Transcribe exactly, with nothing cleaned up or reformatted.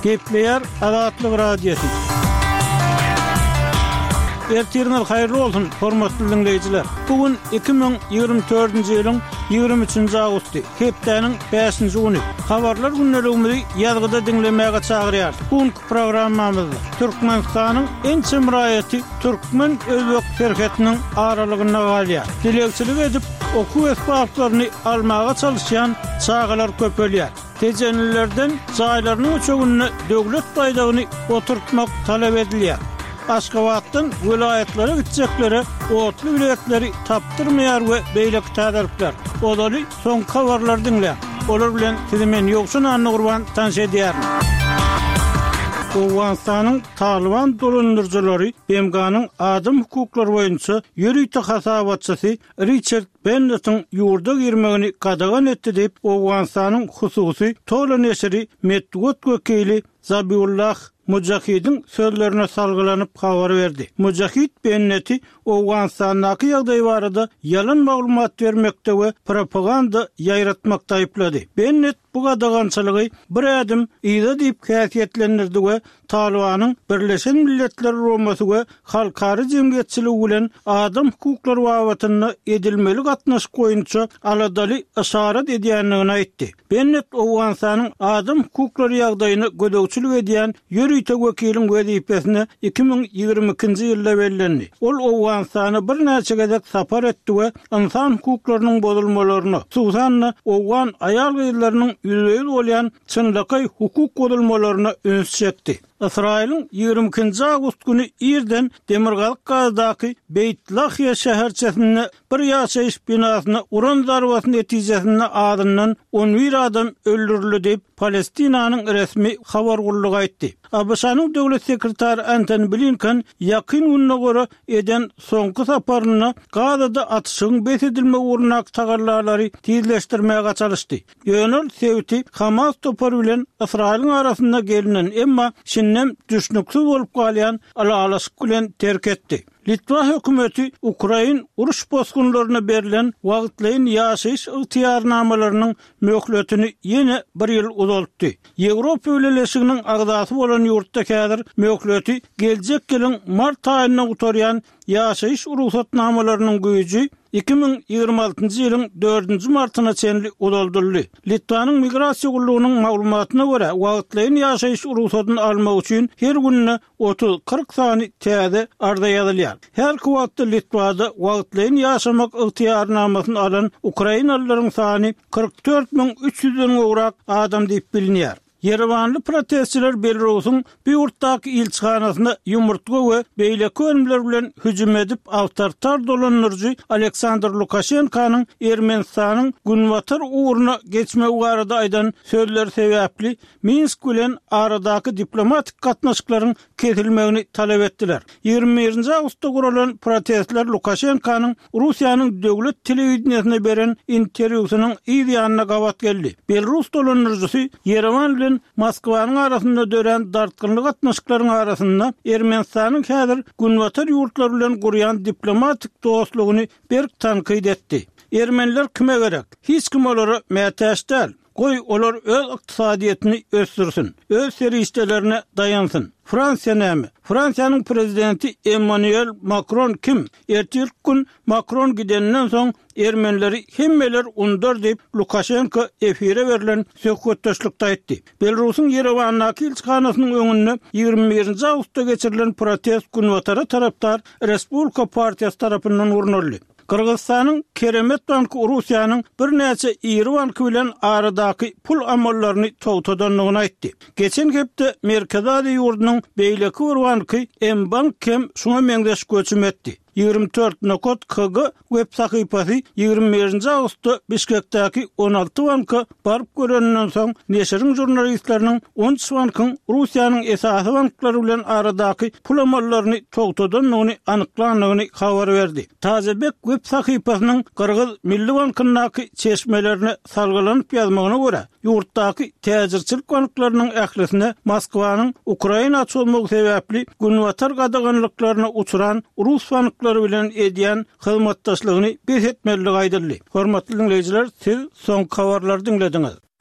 Gepleyer Azatlyk Radiosu. Ertirňiz haýyrly bolsun, hormatly dinleýijiler. Bugün iki ming ýygrimi dördünji ýylyň ýygrimi üçünji awgusty, hepdeniň beşinji güni. Habarlar günneligimizi ýazgyda dinlemäge çagyrýar. Bugünkü programmamyzda Türkmenistanyň en çymraýaty türkmen özbek serhetiniň aralygyna galýar. Dilegçilik edip okuw esbaplaryny almaga çalışýan çağalar köpelýär. Tejenlilerden jaýlarynyň çögününe döwlet baýdagyny oturtmak talap edilýär. Aşgabatdan vilayetlere gitjekleri, otlu vilayetleri taptırmayar ve beýleki täderipler. Odaly son habarlar dinle. Olar bilen sizi men ýoksun anny gurban tanış edýär. Awganistanyň Taliban dolandyrjylary B M G'nyň adam hukuklary boýunça ýürüýte hasabatçysy Richard Bennett'in ýurda girmegini gadagan etdi diýip Awganistanyň hususy tola neşri Medwet wekili Zabiullah Mujahidin sözlerine salgılanyp habar verdi. Mujahid Bennett'i Awganistanyň ýagdaýy barada yalan maglumat bermekde we propaganda ýaýratmakda aýplady. Bennett bu gadagançylygy bir adım ýa diýip käsiýetlendirdi we Talibanyň Birleşen Milletler Romasy we halkary jemgyýetçiligi bilen adam hukuklary babatyna edilmeli gatnaşyk goýunça aladaly işaret edýändigini aýtdy. Bennett Awganistanyň adam hukuklary ýagdaýyny gödäwçilik edýän ýürüýte wekiliň wezipesine iki ming ýygrimi ikinji ýylda bellendi. Ol Awganistany bir näçe gezek sapar etdi we insan hukuklarynyň bozulmalaryny, suwsan Awgan aýal gyzlarynyň ýüzüňde bolýan çynlyky hukuk bozulmalaryny öňe çekdi. İsrail'in ýygrimi ikinji awgust güni ýerden Demirgalyk gazdaky Beit Lahya şäherçesinde bir ýaşaýyş binasyna uran zarbaty netijesinde adından on bir adam öldürildi diýip Palestinanyň resmi habar gurulugy aýtdy. A B S-nyň döwlet sekretary Antony Blinken ýakyn gününe göre eden soňky saparyna Gazada atyşyň besedilme urnak tagarlalary tizleşdirmäge çalışdy. Ýönel sebäbi Hamas topary bilen Israil'in arasynda gelinen emma şinnem düşnüksiz bolup galýan alalaşyk bilen terk etdi. Litwa hökümeti Ukrain uruş bosgunlaryna berilen wagtlaýyn ýaşaýyş ygtyýarnamalarynyň möhletini ýene bir ýyl uzaltdy. Ýewropa Birleşiginiň agdasy bolan ýurtda häzir möhleti geljek ýylyň mart aýyna utarýan ýaşaýyş ruhsatnamalarynyň güýji iki ming ýygrimi altynjy ýylyň dördünji martyna çenli uzaldyldy. Litvanyň migrasiýa gullugynyň maglumatyna görä, wagtlaýyn ýaşaýyş ruhsatyny almak üçin her gününe otuz kırk sany täze arda ýazylýar. Her wagtda Litvada wagtlaýyn ýaşamak ygtyýarnamasyny alan Ukrainalylaryň sany kırk dört ming üç ýüzden gowrak adam diýip bilinýär. Yerevanly protestçiler Belarusyň bir ýurtdaky ilçihanasyna ýumurtga we beýleki önümler bilen hüjüm edip awtoritar dolanyrjy Aleksandr Lukashenkanyň Ermenistanyň günwatar uğruna geçme barada aýdan sözler sebäpli Minsk bilen aradaky diplomatik gatnaşyklaryň kesilmegini talap etdiler. ýygrimi birinji awgustda guralan protestler Lukashenkanyň Russiýanyň döwlet telewizionyna beren interwýusynyň ýa-ýanyna gabat geldi. Belarus dolanyrjysy Yerevan bilen Moskwanyň arasynda dören dartgynlyk gatnaşyklaryň arasynda Ermenistanyň häzir günwatar ýurtlar bilen gurýan diplomatik dostlugyny berk tanqid etdi. Ermeniler kime gerek? Hiç kim olary mätäş däl. Goý olar öz ykdysadyetini ösdürsin, öz serişdelerine dayansın. Fransiýa näme? Fransiýanyň prezidenti Emmanuel Macron kim? Ertesi gün Macron gidenden soň Ermenileri hemmeler undur diýip Lukashenko efire berilen söhbetdeşlikde aýtdy. Belarusyň Yerewanyň ilçihanasynyň öňünde ýygrimi birinji awgustda geçirilen protest günwatara tarapdar Respublika Partiýasy tarapyndan urnuldy. Kırgızstanyň Keremet banky Russiýanyň bir näçe ýyry banky bilen aradaky pul amallaryny togtadanlygyny aýtdy. Geçen hepde Merkezi Aziýa ýurdunyň beýleki bir banky M-Bank hem şuna meňdeş göçüm etdi. ýygrimi dört nokta k g web sahypasy ýygrimi birinji awgustda Bişkekdäki on alty banka baryp görenden soň neşriň jurnalistleriniň on üç bankyň Russiýanyň esasy banklary bilen aradaky pul amallaryny togtadanlygyny anyklanygyny habar berdi. Tazebek web sahypasynyň Kırgız Milli Bankynyň çeşmelerini salgylanyp ýazmagyna görä, ýurtdaky täzirçilik banklarynyň ählisine Moskwanyň Ukraina açylmagy sebäpli günwatar gadaganlyklaryna uçuran Rus banklary bilen edýän hyzmatdaşlygyny besetmeligi aýdyldy. Hormatly dinleýijiler, siz soň habarlary dinlediňiz.